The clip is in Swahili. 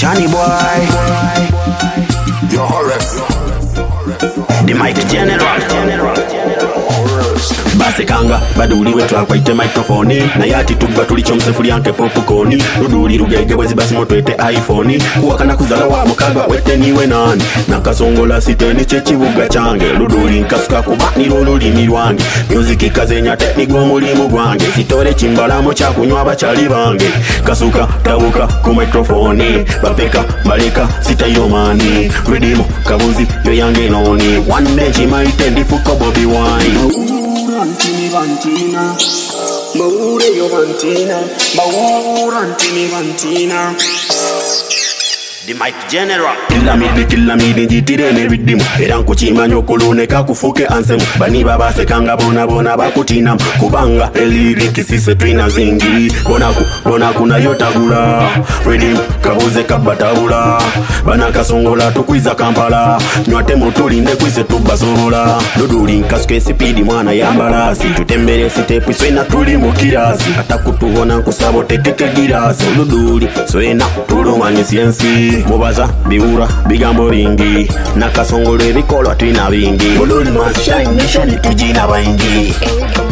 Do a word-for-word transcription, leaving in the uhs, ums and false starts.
Shani boy, Yo, Horace. the mic general. Basekanga baduli wetu akwaite microphone na yati tuba tulichomsefuli yanke popcorn ruduli rugege wezi basi motwete iPhone kuwakana kuzala wa mukaga wete niwe nani nakasongola siteni chechibuga change ruduli nkasuka kuba nilolulimi lwange music kazenya teknigo mulimu gwange sitore chimbalamo cha kunywa bachali bange kasuka tabuka ku microphone bapeka baleka sitayomani rhythm kabuzi yo yange noni one day maite ndifuko Bobby Wine. Vantini vantina, baure yo vantina, baurantini vantina. The mic general. Killa midi killa midi jitire me rhythm. Eranko chimanyo kulone kakufuke ansem. Bani baba sekanga bona bona bakutina. Kubanga eliriki sise twina zingi. Bonaku bonaku na yotagula. Rhythm kabuze kabataula. Bana kasongola tukwiza Kampala. Nywate mutulinde kwise tubasorola. Duduli nkasuke sipidi mwana yambalasi. Tutembere sitepu swena tuli mukirasi. Atakutubona kusabo tekeke girasi. Duduli swena tulumanye siensi. Mubaza biura bigambo bingi nakasongolo ebikolwa twina bingi Bululi must shine nation tujina baingi.